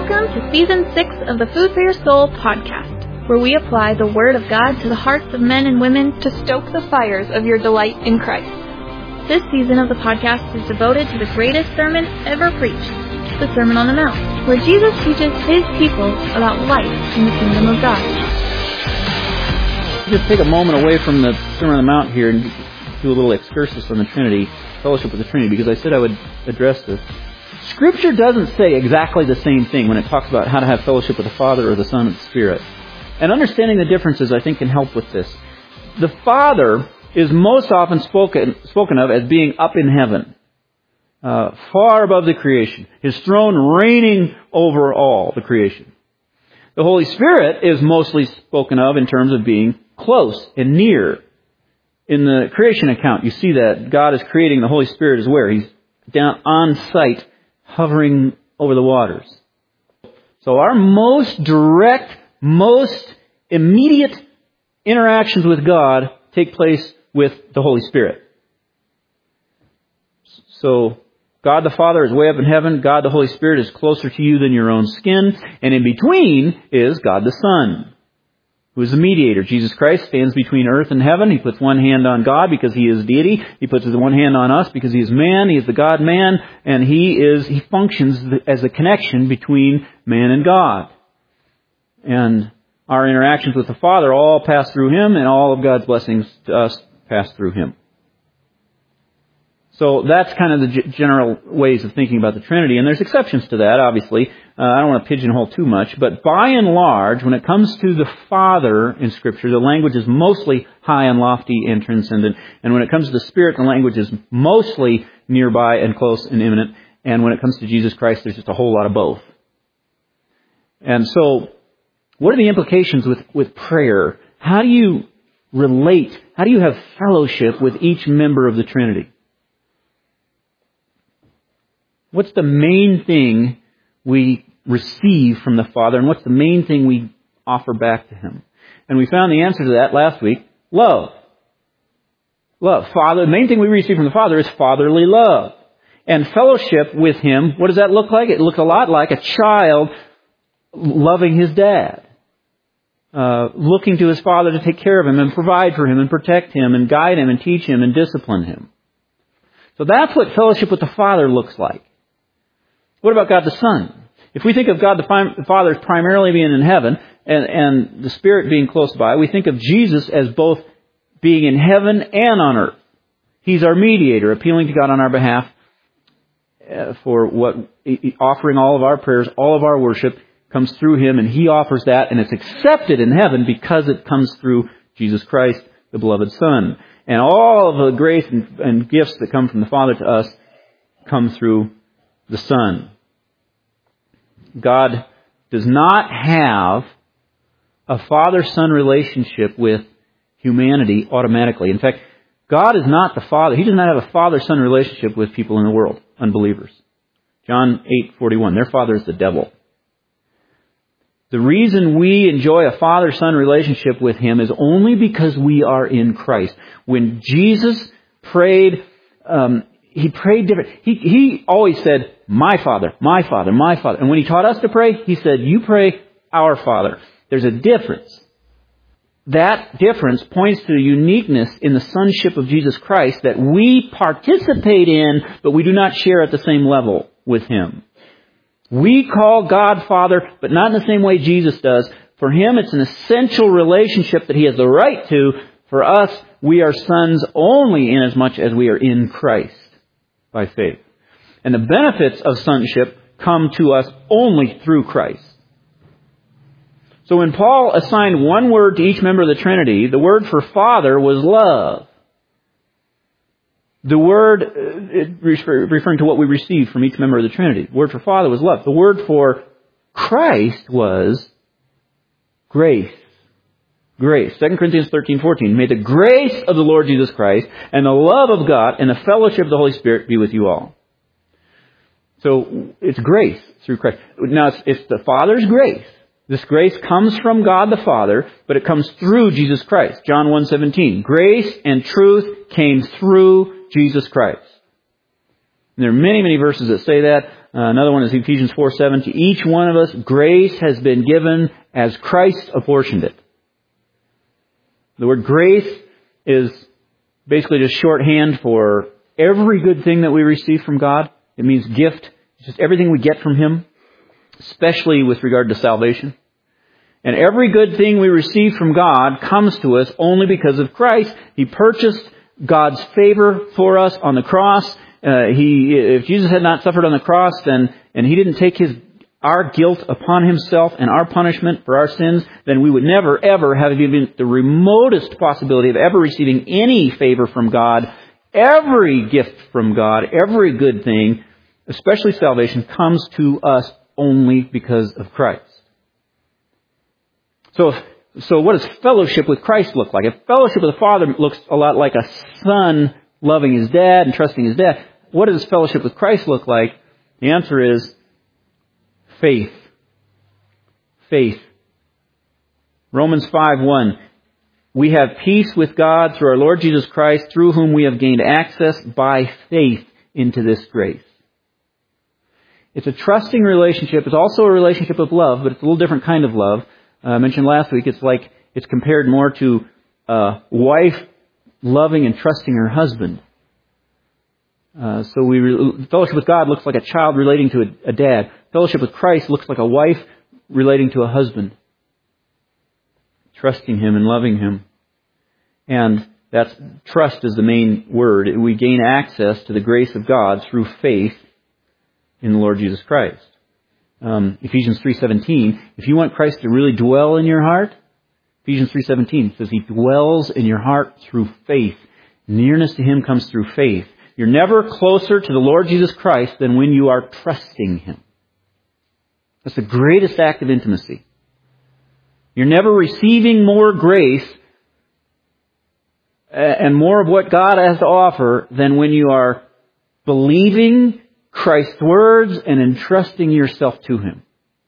Welcome to Season 6 of the Food for Your Soul podcast, where we apply the Word of God to the hearts of men and women to stoke the fires of your delight in Christ. This season of the podcast is devoted to the greatest sermon ever preached, the Sermon on the Mount, where Jesus teaches His people about life in the kingdom of God. Just take a moment away from the Sermon on the Mount here and do a little excursus on the Trinity, fellowship with the Trinity, because I said I would address this. Scripture doesn't say exactly the same thing when it talks about how to have fellowship with the Father or the Son or the Spirit. And understanding the differences, I think, can help with this. The Father is most often spoken of as being up in heaven, far above the creation, His throne reigning over all the creation. The Holy Spirit is mostly spoken of in terms of being close and near. In the creation account, you see that God is creating. The Holy Spirit is where? He's down on site, hovering over the waters. So our most direct, most immediate interactions with God take place with the Holy Spirit. So God the Father is way up in heaven. God the Holy Spirit is closer to you than your own skin. And in between is God the Son, who is the mediator. Jesus Christ stands between earth and heaven. He puts one hand on God because He is deity. He puts His one hand on us because He is man. He is the God-man. And He functions as a connection between man and God. And our interactions with the Father all pass through Him, and all of God's blessings to us pass through Him. So that's kind of the general ways of thinking about the Trinity. And there's exceptions to that, obviously. I don't want to pigeonhole too much. But by and large, when it comes to the Father in Scripture, the language is mostly high and lofty and transcendent. And when it comes to the Spirit, the language is mostly nearby and close and imminent. And when it comes to Jesus Christ, there's just a whole lot of both. And so, what are the implications with prayer? How do you relate? How do you have fellowship with each member of the Trinity? What's the main thing we receive from the Father, and what's the main thing we offer back to Him? And we found the answer to that last week. Love. Love. Father. The main thing we receive from the Father is fatherly love. And fellowship with Him, what does that look like? It looks a lot like a child loving his dad. Looking to his father to take care of him and provide for him and protect him and guide him and teach him and discipline him. So that's what fellowship with the Father looks like. What about God the Son? If we think of God the Father as primarily being in heaven and the Spirit being close by, we think of Jesus as both being in heaven and on earth. He's our mediator, appealing to God on our behalf for offering all of our prayers, all of our worship comes through Him, and He offers that, and it's accepted in heaven because it comes through Jesus Christ, the beloved Son. And all of the grace and gifts that come from the Father to us come through the Son. God does not have a father-son relationship with humanity automatically. In fact, God is not the Father. He does not have a father-son relationship with people in the world, unbelievers. John 8:41, their father is the devil. The reason we enjoy a father-son relationship with Him is only because we are in Christ. When Jesus prayed, He prayed different. He always said, my Father, my Father, my Father. And when He taught us to pray, He said, you pray, our Father. There's a difference. That difference points to the uniqueness in the sonship of Jesus Christ that we participate in, but we do not share at the same level with Him. We call God Father, but not in the same way Jesus does. For Him, it's an essential relationship that He has the right to. For us, we are sons only inasmuch as we are in Christ by faith. And the benefits of sonship come to us only through Christ. So when Paul assigned one word to each member of the Trinity, the word for Father was love. The word, referring to what we receive from each member of the Trinity. The word for Father was love. The word for Christ was grace. Grace. 2 Corinthians 13:14. May the grace of the Lord Jesus Christ and the love of God and the fellowship of the Holy Spirit be with you all. So it's grace through Christ. Now it's the Father's grace. This grace comes from God the Father, but it comes through Jesus Christ. John 1:17. Grace and truth came through Jesus Christ. And there are many, many verses that say that. Another one is Ephesians 4:7. To each one of us, grace has been given as Christ apportioned it. The word grace is basically just shorthand for every good thing that we receive from God. It means gift. It's just everything we get from Him, especially with regard to salvation. And every good thing we receive from God comes to us only because of Christ. He purchased God's favor for us on the cross. If Jesus had not suffered on the cross, and He didn't take our guilt upon Himself and our punishment for our sins, then we would never, ever have even the remotest possibility of ever receiving any favor from God. Every gift from God, every good thing, especially salvation, comes to us only because of Christ. So what does fellowship with Christ look like? If fellowship with the Father looks a lot like a son loving his dad and trusting his dad, what does fellowship with Christ look like? The answer is faith. Faith. Romans 5:1. We have peace with God through our Lord Jesus Christ, through whom we have gained access by faith into this grace. It's a trusting relationship. It's also a relationship of love, but it's a little different kind of love. I mentioned last week, it's compared more to a wife loving and trusting her husband. Fellowship with God looks like a child relating to a dad. Fellowship with Christ looks like a wife relating to a husband, trusting Him and loving Him. And that's trust is the main word. We gain access to the grace of God through faith in the Lord Jesus Christ. Ephesians 3:17, if you want Christ to really dwell in your heart, Ephesians 3:17 says He dwells in your heart through faith. Nearness to Him comes through faith. You're never closer to the Lord Jesus Christ than when you are trusting Him. That's the greatest act of intimacy. You're never receiving more grace and more of what God has to offer than when you are believing Christ's words and entrusting yourself to Him.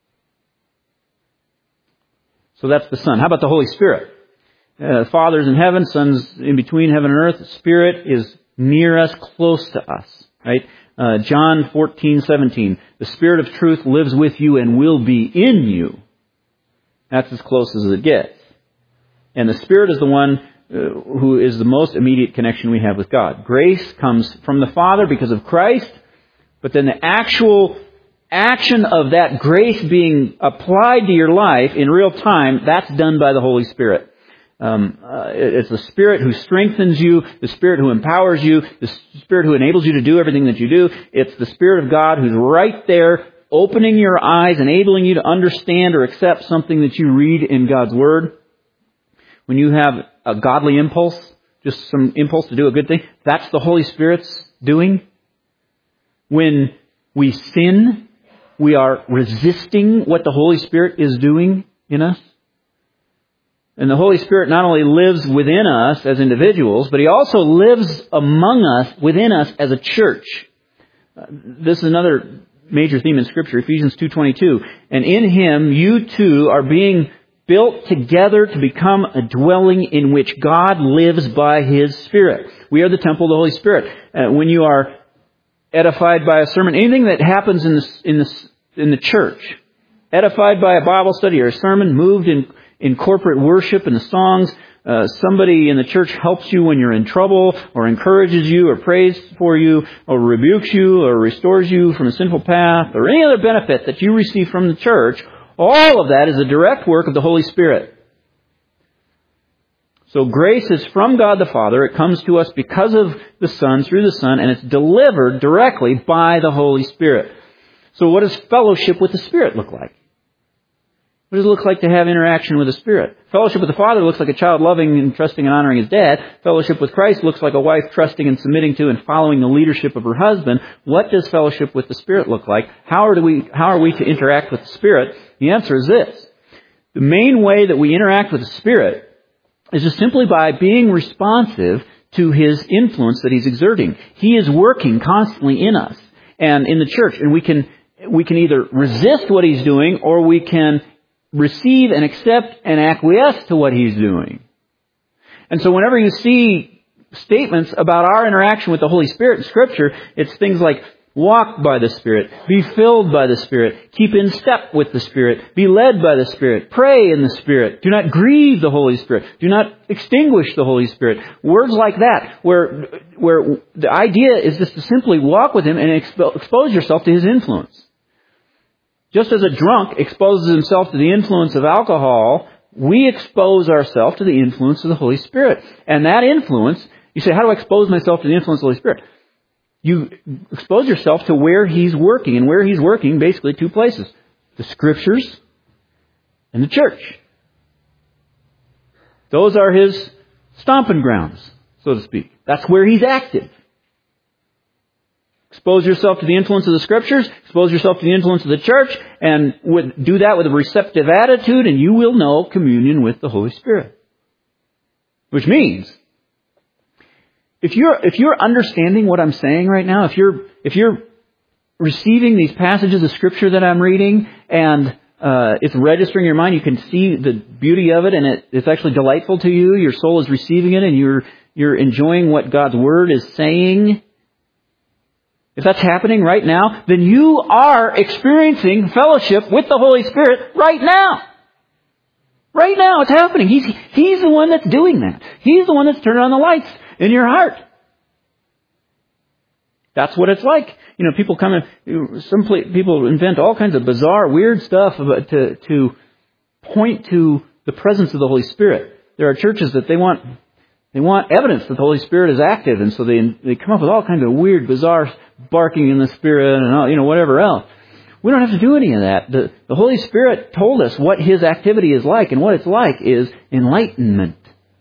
So that's the Son. How about the Holy Spirit? Father's in heaven, Son's in between heaven and earth. The Spirit is near us, close to us. Right? John 14:17. The Spirit of truth lives with you and will be in you. That's as close as it gets. And the Spirit is the one who is the most immediate connection we have with God. Grace comes from the Father because of Christ. But then the actual action of that grace being applied to your life in real time, that's done by the Holy Spirit. It's the Spirit who strengthens you, the Spirit who empowers you, the Spirit who enables you to do everything that you do. It's the Spirit of God who's right there, opening your eyes, enabling you to understand or accept something that you read in God's Word. When you have a godly impulse, just some impulse to do a good thing, that's the Holy Spirit's doing. When we sin, we are resisting what the Holy Spirit is doing in us. And the Holy Spirit not only lives within us as individuals, but He also lives among us, within us as a church. This is another major theme in Scripture, Ephesians 2:22. And in Him, you too are being built together to become a dwelling in which God lives by His Spirit. We are the temple of the Holy Spirit. When you are edified by a sermon, anything that happens in the church, edified by a Bible study or a sermon, moved in corporate worship and the songs, somebody in the church helps you when you're in trouble, or encourages you, or prays for you, or rebukes you, or restores you from a sinful path, or any other benefit that you receive from the church, all of that is a direct work of the Holy Spirit. So grace is from God the Father. It comes to us because of the Son, through the Son, and it's delivered directly by the Holy Spirit. So what does fellowship with the Spirit look like? What does it look like to have interaction with the Spirit? Fellowship with the Father looks like a child loving and trusting and honoring his dad. Fellowship with Christ looks like a wife trusting and submitting to and following the leadership of her husband. What does fellowship with the Spirit look like? How are we to interact with the Spirit? The answer is this. The main way that we interact with the Spirit is just simply by being responsive to His influence that He's exerting. He is working constantly in us and in the church. And we can either resist what He's doing, or we can receive and accept and acquiesce to what He's doing. And so whenever you see statements about our interaction with the Holy Spirit in Scripture, it's things like Walk by the Spirit. Be filled by the Spirit. Keep in step with the Spirit. Be led by the Spirit. Pray in the Spirit. Do not grieve the Holy Spirit. Do not extinguish the Holy Spirit. Words like that, where the idea is just to simply walk with Him and expose yourself to His influence. Just as a drunk exposes himself to the influence of alcohol, we expose ourselves to the influence of the Holy Spirit. And that influence, you say, how do I expose myself to the influence of the Holy Spirit? You expose yourself to where He's working. And where He's working, basically two places. The Scriptures and the church. Those are His stomping grounds, so to speak. That's where He's active. Expose yourself to the influence of the Scriptures. Expose yourself to the influence of the church. And do that with a receptive attitude, and you will know communion with the Holy Spirit. Which means, if you're understanding what I'm saying right now, if you're receiving these passages of Scripture that I'm reading, and it's registering in your mind, you can see the beauty of it, and it's actually delightful to you. Your soul is receiving it, and you're enjoying what God's Word is saying. If that's happening right now, then you are experiencing fellowship with the Holy Spirit right now. Right now, it's happening. He's the one that's doing that. He's the one that's turning on the lights in your heart. That's what it's like. You know, people people invent all kinds of bizarre, weird stuff to point to the presence of the Holy Spirit. There are churches that they want evidence that the Holy Spirit is active, and so they come up with all kinds of weird, bizarre barking in the Spirit and all, whatever else. We don't have to do any of that. The Holy Spirit told us what His activity is like, and what it's like is enlightenment.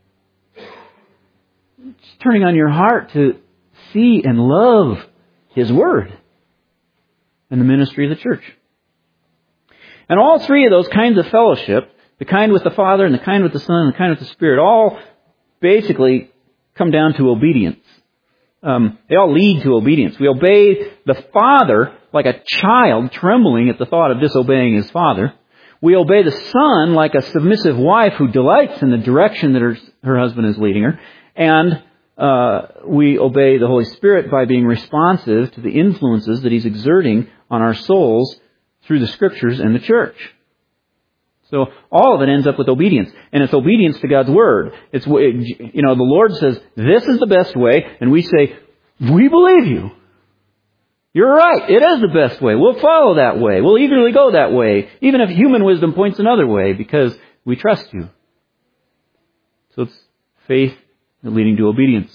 It's turning on your heart to see and love His Word and the ministry of the church. And all three of those kinds of fellowship, the kind with the Father and the kind with the Son and the kind with the Spirit, all basically come down to obedience. They all lead to obedience. We obey the Father like a child trembling at the thought of disobeying his father. We obey the Son like a submissive wife who delights in the direction that her husband is leading her. And we obey the Holy Spirit by being responsive to the influences that He's exerting on our souls through the Scriptures and the church. So all of it ends up with obedience. And it's obedience to God's Word. It's, the Lord says, this is the best way. And we say, we believe you. You're right. It is the best way. We'll follow that way. We'll eagerly go that way. Even if human wisdom points another way, because we trust you. So it's faith leading to obedience.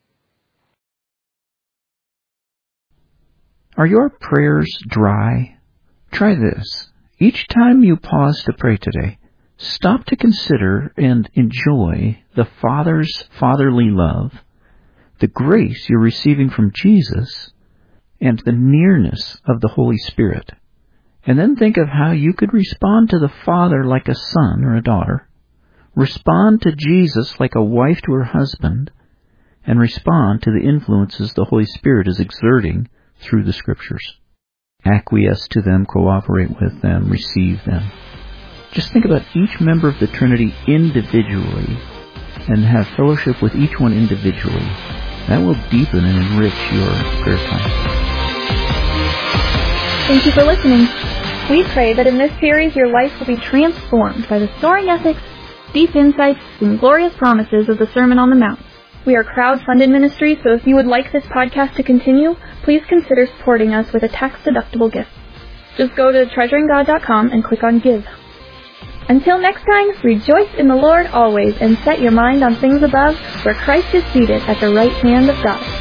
Are your prayers dry? Try this. Each time you pause to pray today, stop to consider and enjoy the Father's fatherly love, the grace you're receiving from Jesus, and the nearness of the Holy Spirit. And then think of how you could respond to the Father like a son or a daughter, respond to Jesus like a wife to her husband, and respond to the influences the Holy Spirit is exerting through the Scriptures. Acquiesce to them, cooperate with them, receive them. Just think about each member of the Trinity individually and have fellowship with each one individually. That will deepen and enrich your prayer time. Thank you for listening. We pray that in this series your life will be transformed by the soaring ethics, deep insights, and glorious promises of the Sermon on the Mount. We are crowd-funded ministry, so if you would like this podcast to continue, please consider supporting us with a tax-deductible gift. Just go to treasuringgod.com and click on Give. Until next time, rejoice in the Lord always and set your mind on things above, where Christ is seated at the right hand of God.